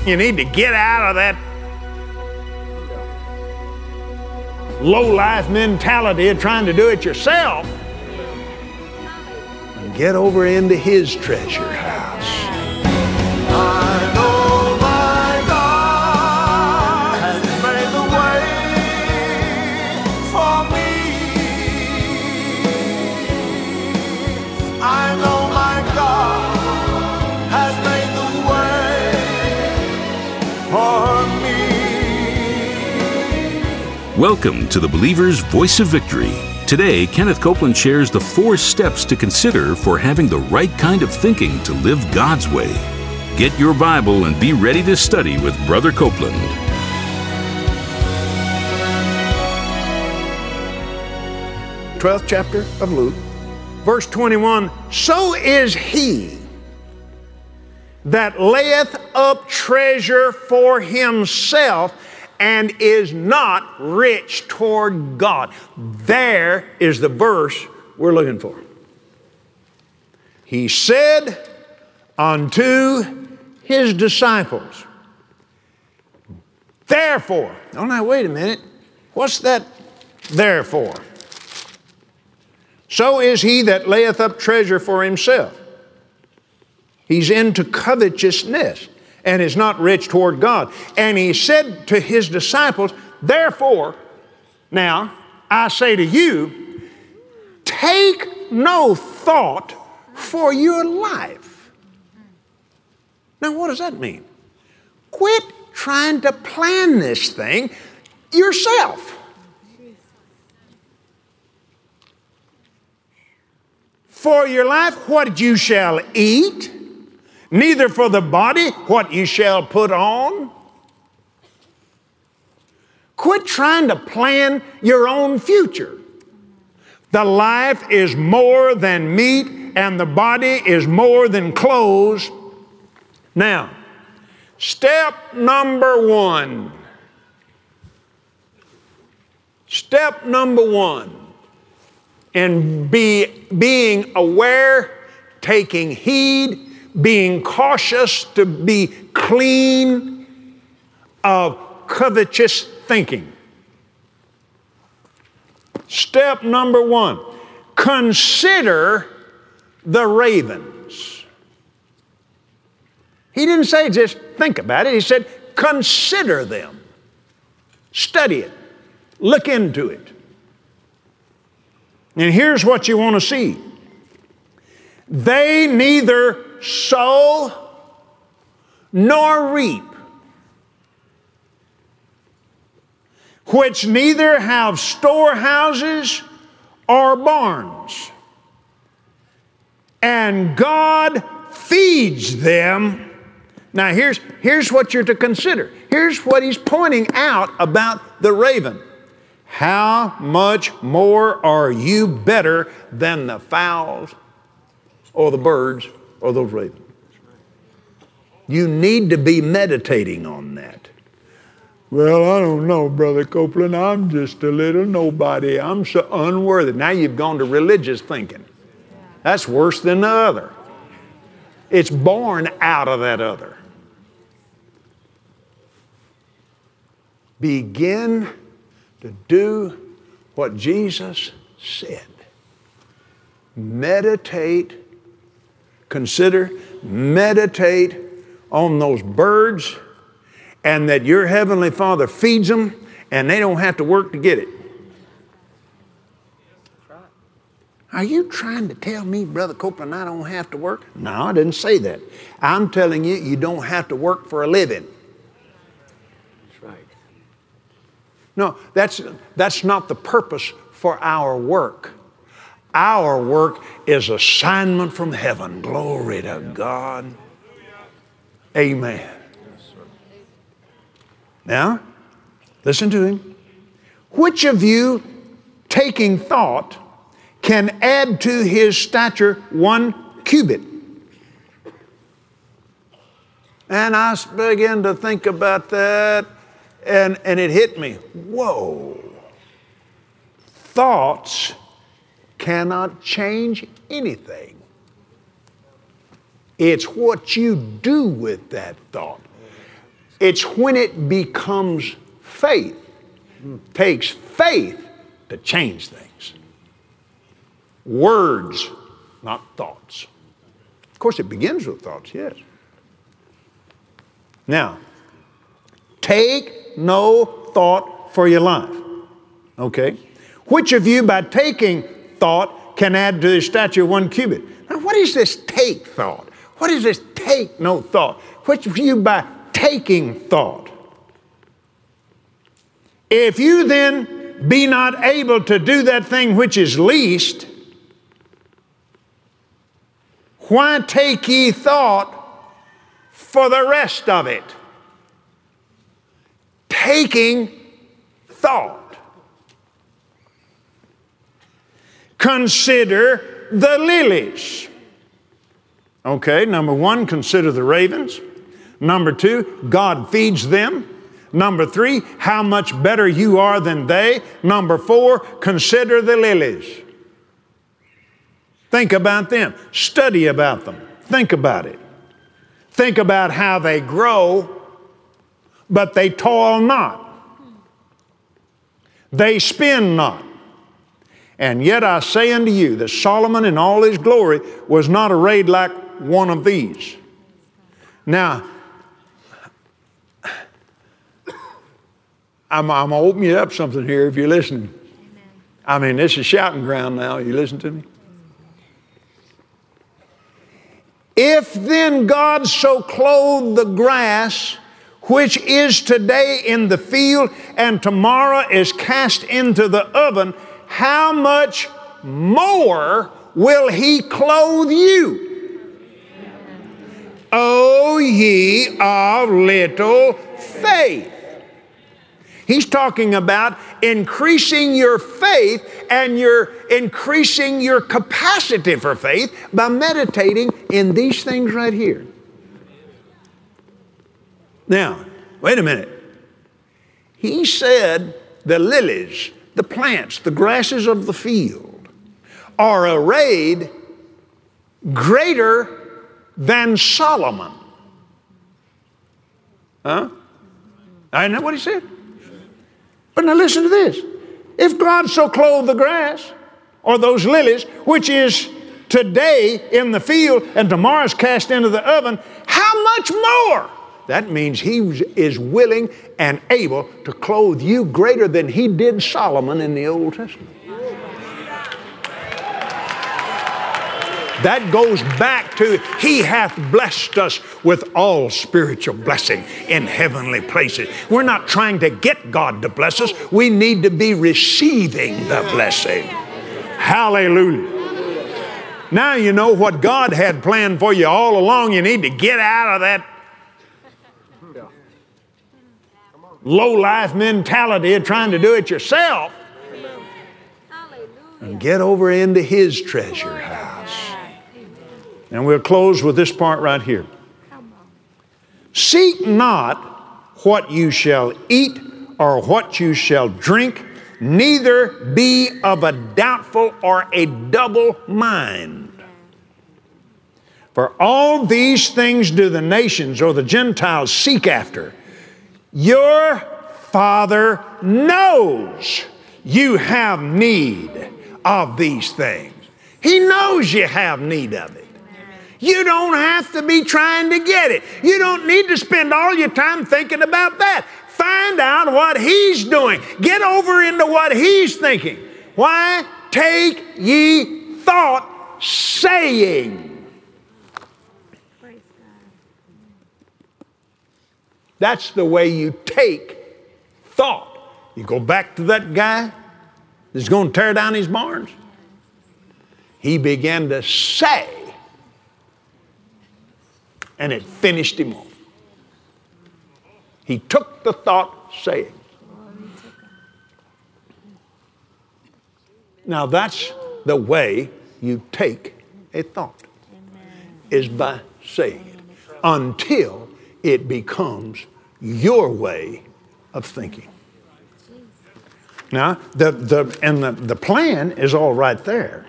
You need to get out of that low-life mentality of trying to do it yourself and get over into His treasure house. I know my God has made the way for me. I know my God has made the way for me. Welcome to the Believer's Voice of Victory. Today, Kenneth Copeland shares the 4 steps to consider for having the right kind of thinking to live God's way. Get your Bible and be ready to study with Brother Copeland. 12th chapter of Luke, verse 21, so is he that layeth up treasure for himself and is not rich toward God. There is the verse we're looking for. He said unto his disciples, therefore, oh now wait a minute, what's that therefore? So is he that layeth up treasure for himself. He's into covetousness and is not rich toward God. And he said to his disciples, therefore, now I say to you, take no thought for your life. Now what does that mean? Quit trying to plan this thing yourself. For your life, what you shall eat, neither for the body what you shall put on. Quit trying to plan your own future. The life is more than meat, and the body is more than clothes. Now, step number 1. Step number 1 in being aware, taking heed, being cautious to be clean of covetous thinking. Step number 1, consider the ravens. He didn't say just think about it. He said consider them. Study it. Look into it. And here's what you want to see. They neither sow nor reap, which neither have storehouses or barns, and God feeds them. Now here's what you're to consider. Here's what he's pointing out about the raven. How much more are you better than the fowls or the birds or those ravens? You need to be meditating on that. Well, I don't know, Brother Copeland. I'm just a little nobody. I'm so unworthy. Now you've gone to religious thinking. That's worse than the other. It's born out of that other. Begin to do what Jesus said. Meditate, consider, meditate on those birds, and that your Heavenly Father feeds them and they don't have to work to get it. Are you trying to tell me, Brother Copeland, I don't have to work? No, I didn't say that. I'm telling you, you don't have to work for a living. That's right. No, that's not the purpose for our work. Our work is assignment from heaven. Glory to God. Amen. Now, listen to him. Which of you, taking thought, can add to his stature 1 cubit? And I began to think about that, and it hit me. Whoa. Thoughts cannot change anything. It's what you do with that thought. It's when it becomes faith. Takes faith to change things. Words, not thoughts. Of course, it begins with thoughts, yes. Now, take no thought for your life. Okay? Which of you, by taking thought, can add to the stature 1 cubit? Now, what is this take thought? What is this take no thought? Which of you, by taking thought? If you then be not able to do that thing which is least, why take ye thought for the rest of it? Taking thought. Consider the lilies. Okay, number 1, consider the ravens. Number 2, God feeds them. Number 3, how much better you are than they. Number 4, consider the lilies. Think about them. Study about them. Think about it. Think about how they grow, but they toil not. They spin not. And yet I say unto you that Solomon in all his glory was not arrayed like one of these. Now, I'm going to open you up something here if you're listening. I mean, this is shouting ground now. You listen to me? If then God so clothe the grass, which is today in the field and tomorrow is cast into the oven, how much more will He clothe you? O ye of little faith. He's talking about increasing your faith, and you're increasing your capacity for faith by meditating in these things right here. Now, wait a minute. He said the lilies, the plants, the grasses of the field are arrayed greater than Solomon. Huh? Isn't that what he said? But now listen to this. If God so clothed the grass, or those lilies, which is today in the field and tomorrow is cast into the oven, how much more? That means He is willing and able to clothe you greater than He did Solomon in the Old Testament. That goes back to He hath blessed us with all spiritual blessing in heavenly places. We're not trying to get God to bless us. We need to be receiving the blessing. Hallelujah. Now you know what God had planned for you all along. You need to get out of that low-life mentality of trying to do it yourself and get over into His treasure house. And we'll close with this part right here. Seek not what you shall eat or what you shall drink, neither be of a doubtful or a double mind. For all these things do the nations or the Gentiles seek after. Your Father knows you have need of these things. He knows you have need of it. You don't have to be trying to get it. You don't need to spend all your time thinking about that. Find out what He's doing. Get over into what He's thinking. Why? Take ye thought, saying. That's the way you take thought. You go back to that guy that's going to tear down his barns. He began to say, and it finished him off. He took the thought, saying. Now that's the way you take a thought, is by saying it, until it becomes your way of thinking. Now, the plan is all right there.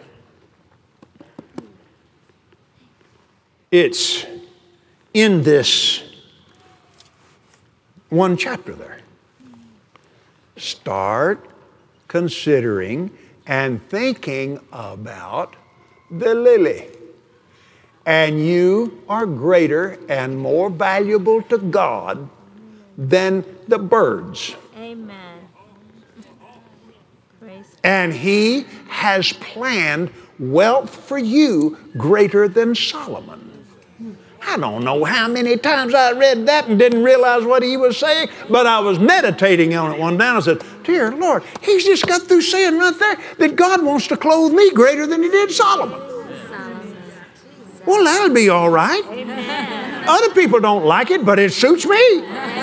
It's in this one chapter there. Start considering and thinking about the lily. And you are greater and more valuable to God than the birds. Amen. Praise And He has planned wealth for you greater than Solomon. I don't know how many times I read that and didn't realize what he was saying, but I was meditating on it one day and I said, dear Lord, he's just got through saying right there that God wants to clothe me greater than He did Solomon. Well, that'll be all right. Amen. Other people don't like it, but it suits me.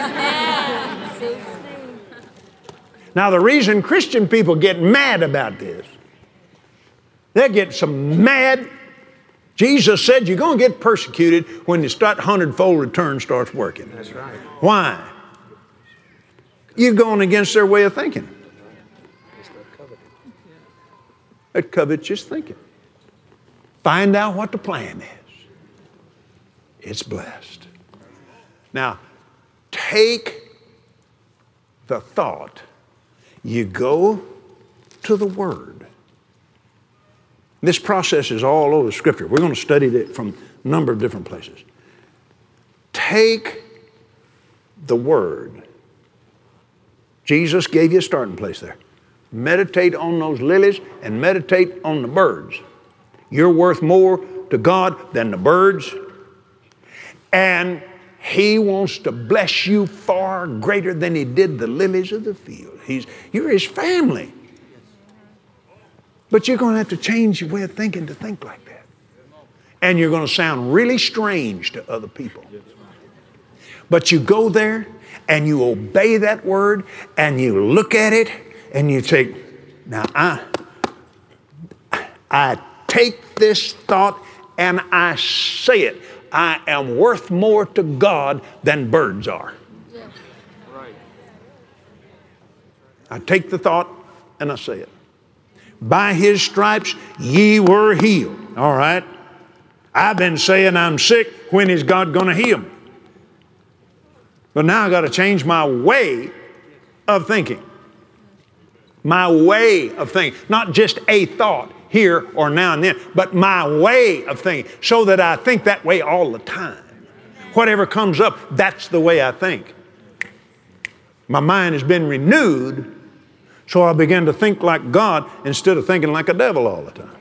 Now, the reason Christian people get mad about this, they get some mad. Jesus said you're going to get persecuted when the 100-fold return starts working. That's right. Why? You're going against their way of thinking. That covetous thinking. Find out what the plan is. It's blessed. Now, take the thought. You go to the Word. This process is all over Scripture. We're going to study it from a number of different places. Take the Word. Jesus gave you a starting place there. Meditate on those lilies and meditate on the birds. You're worth more to God than the birds. And He wants to bless you far greater than He did the lilies of the field. You're His family. But you're going to have to change your way of thinking to think like that. And you're going to sound really strange to other people. But you go there and you obey that word and you look at it and you say, now I take this thought and I say it. I am worth more to God than birds are. I take the thought and I say it. By His stripes ye were healed. All right. I've been saying I'm sick. When is God going to heal me? But now I've got to change my way of thinking. My way of thinking. Not just a thought here or now and then, but my way of thinking, so that I think that way all the time. Whatever comes up, that's the way I think. My mind has been renewed, so I begin to think like God instead of thinking like a devil all the time.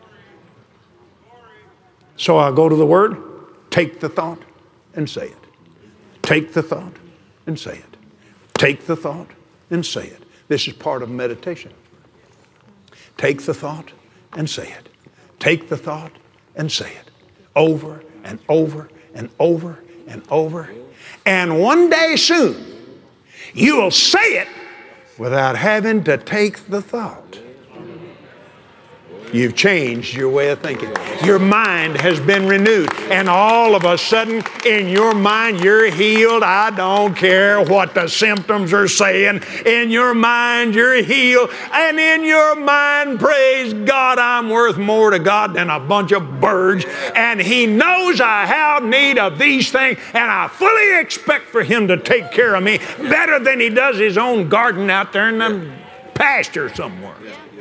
So I go to the Word, take the thought, and say it. Take the thought and say it. Take the thought and say it. This is part of meditation. Take the thought and say it. Take the thought and say it. Over and over and over and over. And one day soon, you will say it without having to take the thought. You've changed your way of thinking. Your mind has been renewed. And all of a sudden, in your mind, you're healed. I don't care what the symptoms are saying. In your mind, you're healed. And in your mind, praise God, I'm worth more to God than a bunch of birds. And He knows I have need of these things. And I fully expect for Him to take care of me better than He does His own garden out there in the pasture somewhere.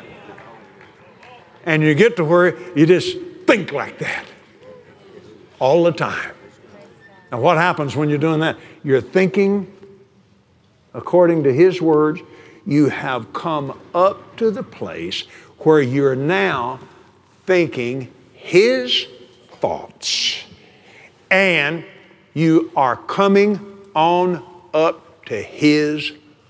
And you get to where you just think like that all the time. Now what happens when you're doing that? You're thinking according to His words. You have come up to the place where you're now thinking His thoughts. And you are coming on up to His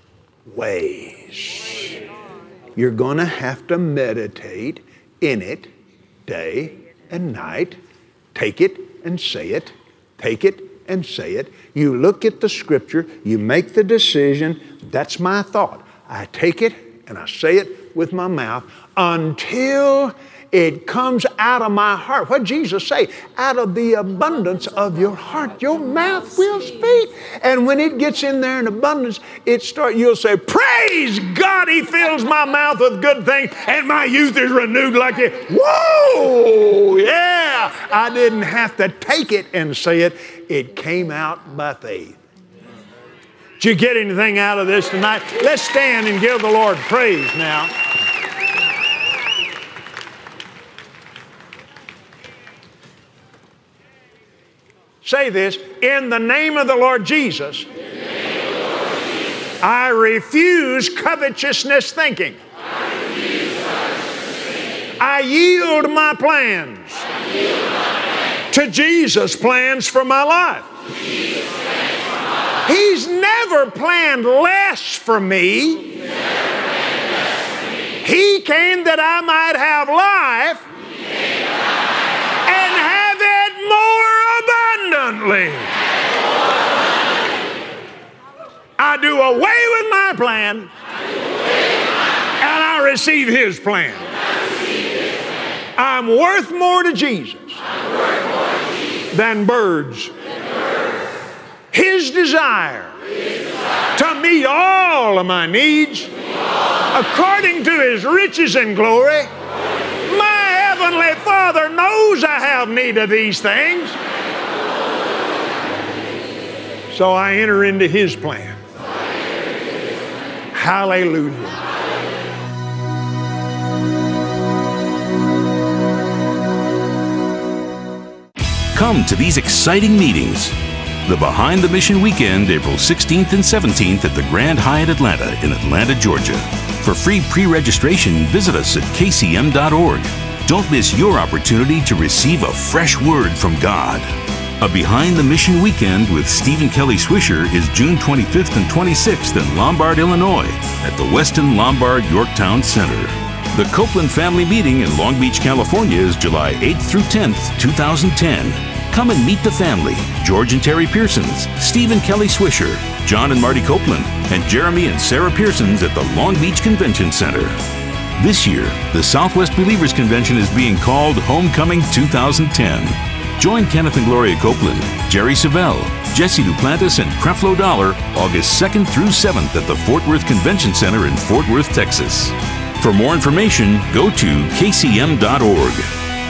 ways. You're going to have to meditate in it day and night. Take it and say it. Take it and say it. You look at the Scripture. You make the decision. That's my thought. I take it and I say it with my mouth until it comes out of my heart. What did Jesus say? Out of the abundance of your heart, your mouth will speak. And when it gets in there in abundance, you'll say, praise God, He fills my mouth with good things and my youth is renewed like it. Whoa, yeah. I didn't have to take it and say it. It came out by faith. Did you get anything out of this tonight? Let's stand and give the Lord praise now. Say this, in the name of the Lord Jesus, I refuse covetousness thinking. I yield my plans to Jesus' plans for my life. He's never planned less for me. He came that I might have life and have it more abundantly. I do away with my plan and I receive His plan. I'm worth more to Jesus than birds. His desire to meet all of my needs according to His riches and glory. My Heavenly Father knows I have need of these things. So I enter into His plan. Hallelujah. Come to these exciting meetings. The Behind the Mission Weekend, April 16th and 17th at the Grand Hyatt Atlanta in Atlanta, Georgia. For free pre-registration, visit us at kcm.org. Don't miss your opportunity to receive a fresh word from God. A Behind the Mission Weekend with Stephen Kelly Swisher is June 25th and 26th in Lombard, Illinois at the Westin Lombard Yorktown Center. The Copeland Family Meeting in Long Beach, California is July 8th through 10th, 2010. Come and meet the family, George and Terry Pearsons, Stephen Kelly Swisher, John and Marty Copeland, and Jeremy and Sarah Pearsons at the Long Beach Convention Center. This year, the Southwest Believers Convention is being called Homecoming 2010. Join Kenneth and Gloria Copeland, Jerry Savelle, Jesse Duplantis, and Creflo Dollar August 2nd through 7th at the Fort Worth Convention Center in Fort Worth, Texas. For more information, go to kcm.org.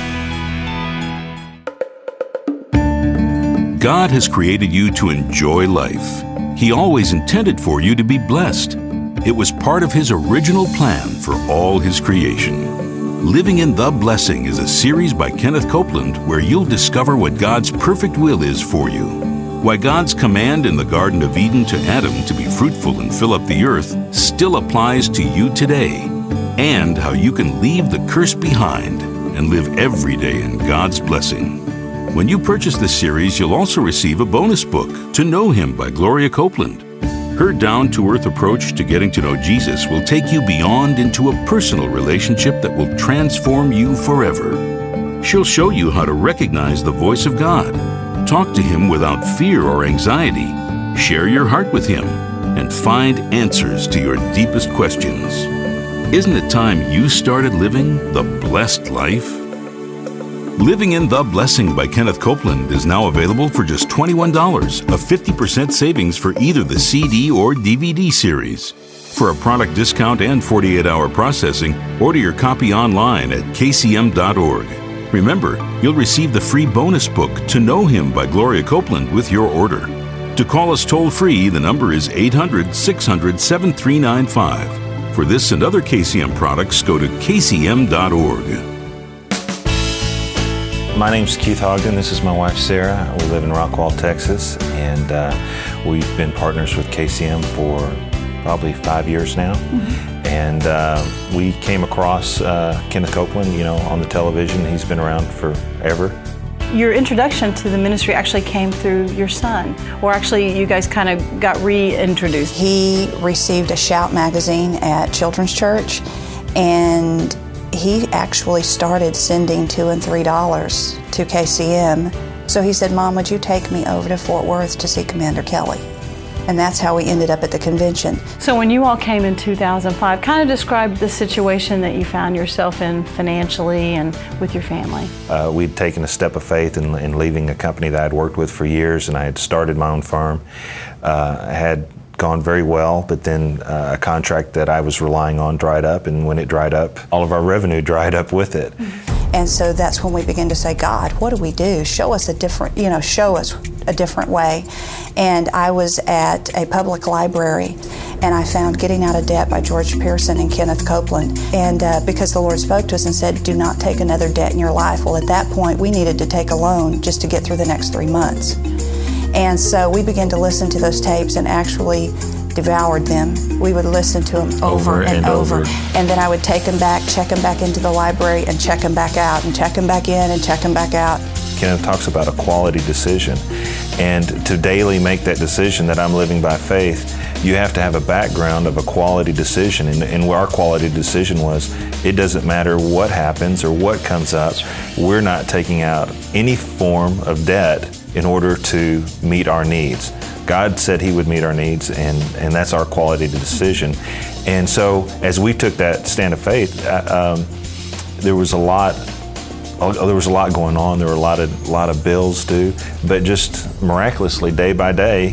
God has created you to enjoy life. He always intended for you to be blessed. It was part of His original plan for all His creation. Living in the Blessing is a series by Kenneth Copeland where you'll discover what God's perfect will is for you. Why God's command in the Garden of Eden to Adam to be fruitful and fill up the earth still applies to you today. And how you can leave the curse behind and live every day in God's blessing. When you purchase this series, you'll also receive a bonus book, To Know Him by Gloria Copeland. Her down-to-earth approach to getting to know Jesus will take you beyond into a personal relationship that will transform you forever. She'll show you how to recognize the voice of God, talk to Him without fear or anxiety, share your heart with Him, and find answers to your deepest questions. Isn't it time you started living the blessed life? Living in the Blessing by Kenneth Copeland is now available for just $21, a 50% savings for either the CD or DVD series. For a product discount and 48-hour processing, order your copy online at kcm.org. Remember, you'll receive the free bonus book, To Know Him by Gloria Copeland, with your order. To call us toll-free, the number is 800-600-7395. For this and other KCM products, go to kcm.org. My name's Keith Ogden. This is my wife, Sarah. We live in Rockwall, Texas, and we've been partners with KCM for probably 5 years now. Mm-hmm. And we came across Kenneth Copeland, on the television. He's been around forever. Your introduction to the ministry actually came through your son, or actually you guys kind of got reintroduced. He received a Shout magazine at Children's Church, and he actually started sending $2 and $3 to KCM. So he said, Mom, would you take me over to Fort Worth to see Commander Kelly? And that's how we ended up at the convention. So when you all came in 2005, kind of describe the situation that you found yourself in financially and with your family. We'd taken a step of faith in leaving a company that I'd worked with for years, and I had started my own firm. Had gone very well, but then a contract that I was relying on dried up, and when it dried up, all of our revenue dried up with it. And so that's when we begin to say, God, what do we do? Show us a different way. And I was at a public library, and I found Getting Out of Debt by George Pearson and Kenneth Copeland. And because the Lord spoke to us and said, do not take another debt in your life. Well, at that point, we needed to take a loan just to get through the next 3 months. And so we began to listen to those tapes and actually devoured them. We would listen to them over and over. And then I would take them back, check them back into the library, and check them back out, and check them back in, and check them back out. Kenneth talks about a quality decision. And to daily make that decision that I'm living by faith, you have to have a background of a quality decision. And our quality decision was, it doesn't matter what happens or what comes up, we're not taking out any form of debt in order to meet our needs. God said He would meet our needs, and that's our quality decision. And so as we took that stand of faith, there was a lot going on. There were a lot of bills due, but just miraculously, day by day,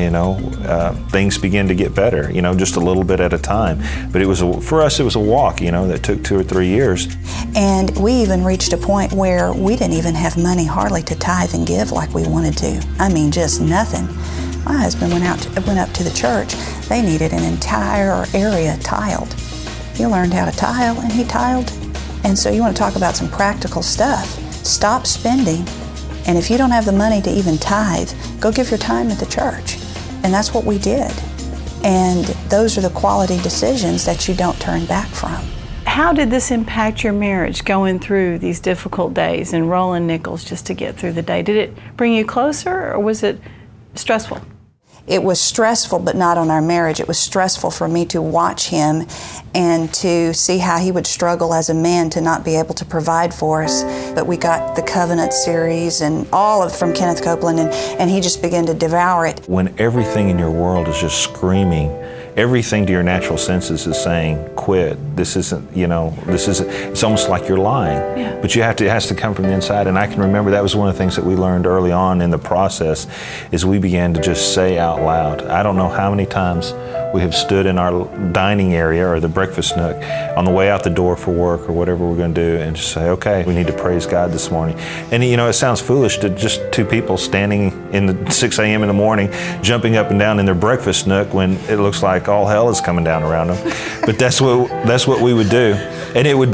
things began to get better. Just a little bit at a time. But for us, it was a walk. That took 2 or 3 years. And we even reached a point where we didn't even have money hardly to tithe and give like we wanted to. I mean, just nothing. My husband went up to the church. They needed an entire area tiled. He learned how to tile, and he tiled. And so you want to talk about some practical stuff. Stop spending, and if you don't have the money to even tithe, go give your time at the church. And that's what we did. And those are the quality decisions that you don't turn back from. How did this impact your marriage, going through these difficult days and rolling nickels just to get through the day? Did it bring you closer, or was it stressful? It was stressful, but not on our marriage. It was stressful for me to watch him and to see how he would struggle as a man to not be able to provide for us. But we got the Covenant series and all of from Kenneth Copeland, and he just began to devour it. When everything in your world is just screaming, everything to your natural senses is saying, quit. This isn't, it's almost like you're lying. Yeah. But it has to come from the inside. And I can remember that was one of the things that we learned early on in the process, is we began to just say out loud. I don't know how many times we have stood in our dining area or the breakfast nook on the way out the door for work or whatever we're going to do, and just say, okay, we need to praise God this morning. And it sounds foolish to just two people standing in the 6 a.m. in the morning, jumping up and down in their breakfast nook when it looks like all hell is coming down around them. But that's what we would do. And it would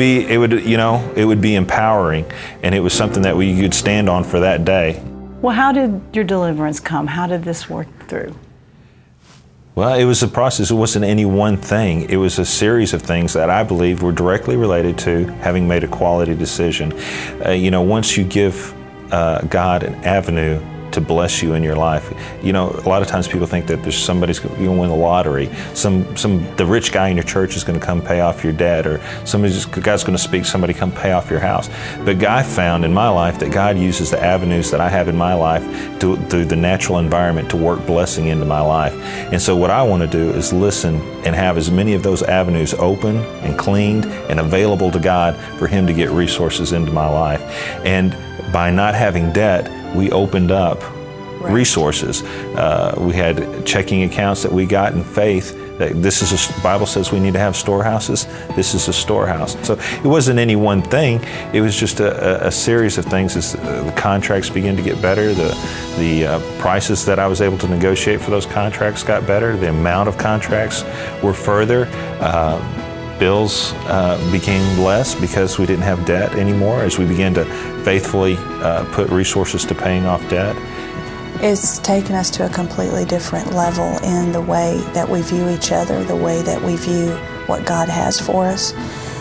be empowering, and it was something that we could stand on for that day. Well, how did your deliverance come? How did this work through? Well, it was a process. It wasn't any one thing. It was a series of things that I believed were directly related to having made a quality decision. Once you give God an avenue to bless you in your life. A lot of times people think that there's somebody's going to win the lottery. The rich guy in your church is going to come pay off your debt, or God's going to speak, somebody come pay off your house. But I found in my life that God uses the avenues that I have in my life through the natural environment to work blessing into my life. And so what I want to do is listen and have as many of those avenues open and cleaned and available to God for Him to get resources into my life. And by not having debt, we opened up resources. We had checking accounts that we got in faith. The Bible says we need to have storehouses. This is a storehouse. So it wasn't any one thing. It was just a series of things. As the contracts began to get better, the prices that I was able to negotiate for those contracts got better. The amount of contracts were further. Bills became less because we didn't have debt anymore, as we began to faithfully put resources to paying off debt. It's taken us to a completely different level in the way that we view each other, the way that we view what God has for us.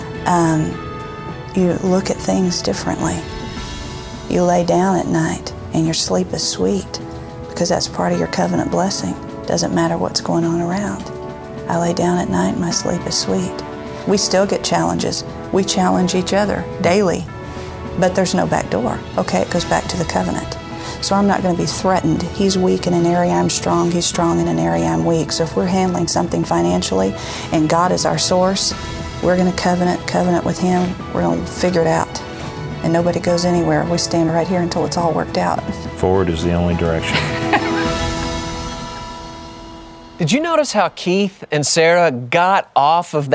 You look at things differently. You lay down at night and your sleep is sweet, because that's part of your covenant blessing. Doesn't matter what's going on around. I lay down at night and my sleep is sweet. We still get challenges. We challenge each other daily, but there's no back door. Okay, it goes back to the covenant. So I'm not going to be threatened. He's weak in an area, I'm strong. He's strong in an area, I'm weak. So if we're handling something financially and God is our source, we're going to covenant with Him. We're going to figure it out. And nobody goes anywhere. We stand right here until it's all worked out. Forward is the only direction. Did you notice how Keith and Sarah got off of that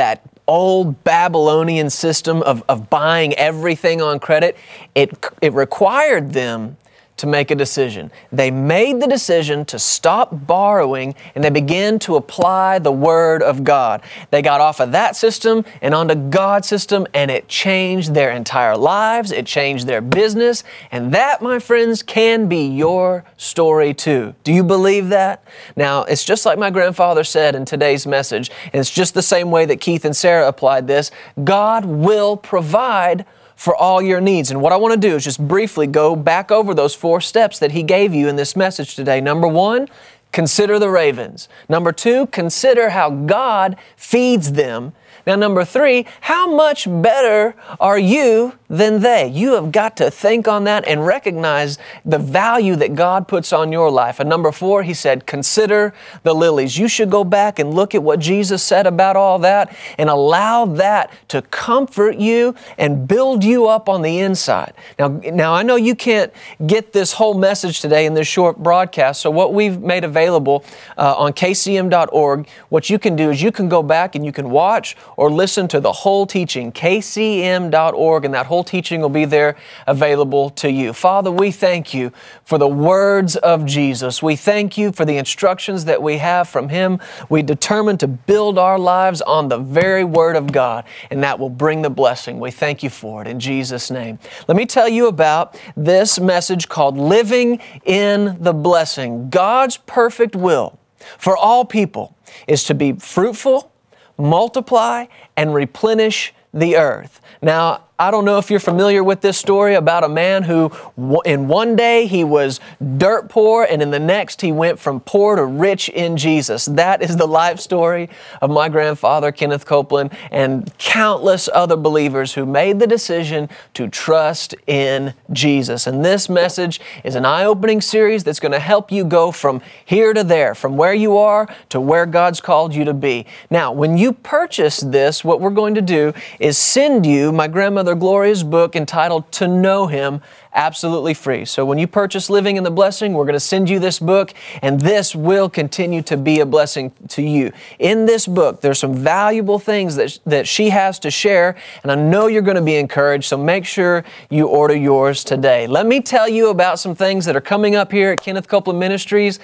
old Babylonian system of buying everything on credit, it required them to make a decision. They made the decision to stop borrowing, and they began to apply the Word of God. They got off of that system and onto God's system, and it changed their entire lives. It changed their business, and that, my friends, can be your story too. Do you believe that? Now, it's just like my grandfather said in today's message, and it's just the same way that Keith and Sarah applied this. God will provide for all your needs. And what I want to do is just briefly go back over those 4 steps that he gave you in this message today. Number 1, consider the ravens. Number 2, consider how God feeds them. Now, number 3, how much better are you than they? You have got to think on that and recognize the value that God puts on your life. And number 4, he said, consider the lilies. You should go back and look at what Jesus said about all that and allow that to comfort you and build you up on the inside. Now I know you can't get this whole message today in this short broadcast, so what we've made available on kcm.org, what you can do is you can go back and you can watch or listen to the whole teaching, kcm.org, and that whole teaching will be there available to you. Father, we thank you for the words of Jesus. We thank you for the instructions that we have from Him. We determine to build our lives on the very Word of God, and that will bring the blessing. We thank you for it in Jesus' name. Let me tell you about this message called Living in the Blessing. God's perfect will for all people is to be fruitful, multiply, and replenish the earth. Now, I don't know if you're familiar with this story about a man who in one day he was dirt poor and in the next he went from poor to rich in Jesus. That is the life story of my grandfather, Kenneth Copeland, and countless other believers who made the decision to trust in Jesus. And this message is an eye-opening series that's going to help you go from here to there, from where you are to where God's called you to be. Now, when you purchase this, what we're going to do is send you my grandmother Gloria's book entitled To Know Him, absolutely free. So when you purchase Living in the Blessing, we're going to send you this book, and this will continue to be a blessing to you. In this book, there's some valuable things that she has to share, and I know you're going to be encouraged, so make sure you order yours today. Let me tell you about some things that are coming up here at Kenneth Copeland Ministries.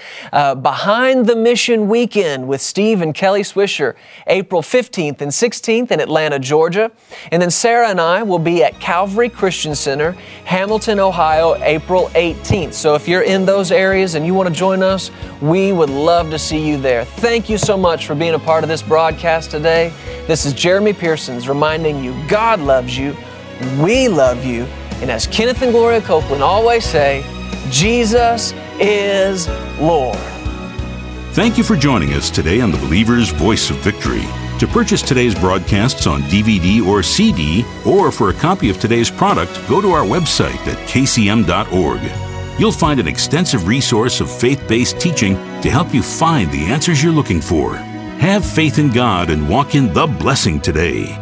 Behind the Mission Weekend with Steve and Kelly Swisher, April 15th and 16th in Atlanta, Georgia. And then Sarah and I will be at Calvary Christian Center, Hamilton, Ohio, April 18th. So if you're in those areas and you want to join us, we would love to see you there. Thank you so much for being a part of this broadcast today. This is Jeremy Pearsons reminding you God loves you, we love you, and as Kenneth and Gloria Copeland always say, Jesus is Lord. Thank you for joining us today on the Believer's Voice of Victory. To purchase today's broadcasts on DVD or CD, or for a copy of today's product, go to our website at kcm.org. You'll find an extensive resource of faith-based teaching to help you find the answers you're looking for. Have faith in God and walk in the blessing today.